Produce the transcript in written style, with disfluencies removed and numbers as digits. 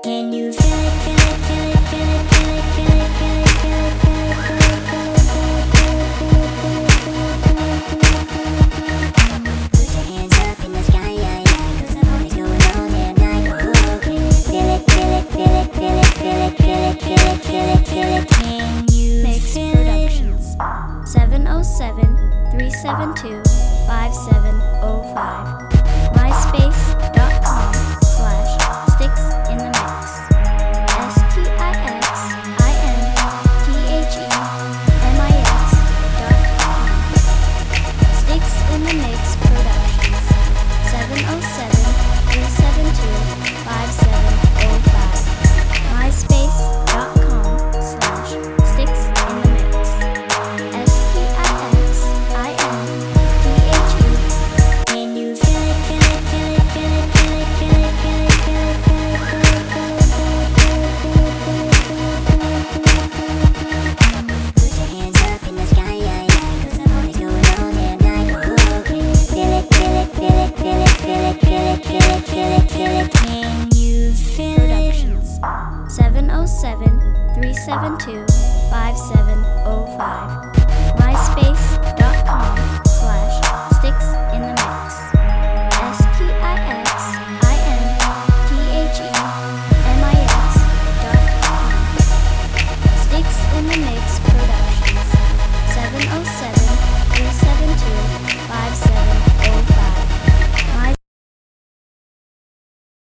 Can you feel it, feel it, feel it, feel it, feel it, feel it, feel it, feel it, feel it, feel it. Put your hands up in the sky, yeah, yeah, 'cause the party's going on at night. Oh, can you feel it, feel it, feel it, feel it, feel it, feel it, feel it, feel it, feel it. Can you Mix feel Productions 707-372-5705 myspace.com/StixInTheMix StixInTheMix.com Sticks in the Mix Productions 707-372-5705 myspace.com/StixInTheMix StixInTheMix. Can you feel it, feel it, feel it, feel it, feel it, feel it, feel it, feel it, feel it, feel it, feel it, feel it. Put your hands up in the sky, yeah, yeah, 'cause the party's going on at night. Oh, can you feel it, feel it, feel it, feel it, feel it, feel it, feel it, feel it, feel it. Can you feel it? Productions 707-372-5705 myspace.com